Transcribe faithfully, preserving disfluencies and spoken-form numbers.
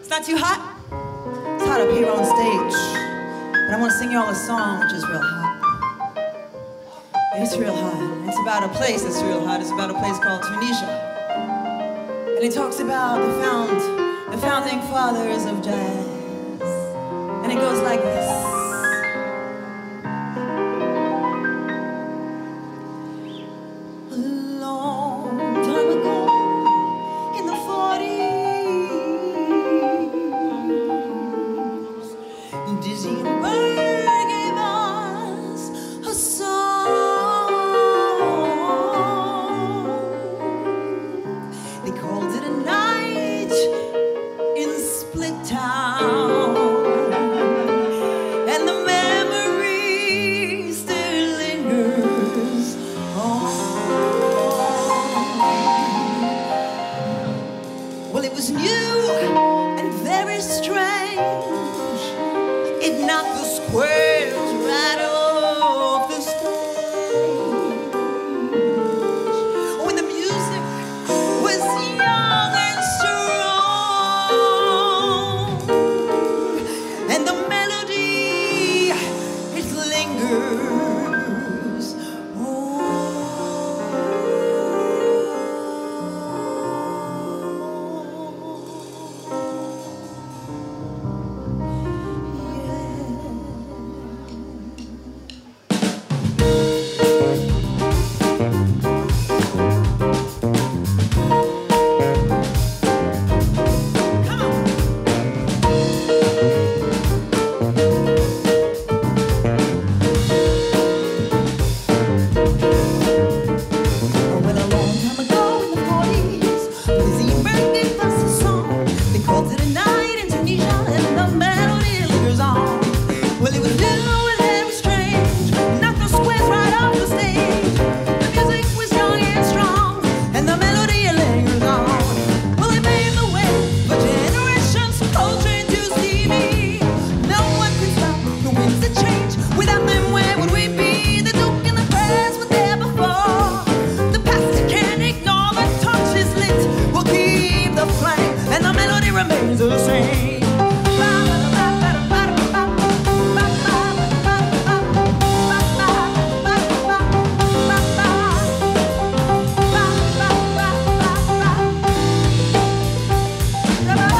Not too hot? It's hot up here on stage. But I want to sing you all a song which is real hot. It's real hot. It's about a place that's real hot. It's about a place called Tunisia. And it talks about the found, the founding fathers of jazz. And it goes like this. A long time ago, in the forties, Dizzy and Bird gave us a song. They called it a night in Split Town, and the memory still lingers on. Well, it was new and very strange. It knocked the squares right off the stage. When the music was young and strong, and the melody, it lingers the same. Bye.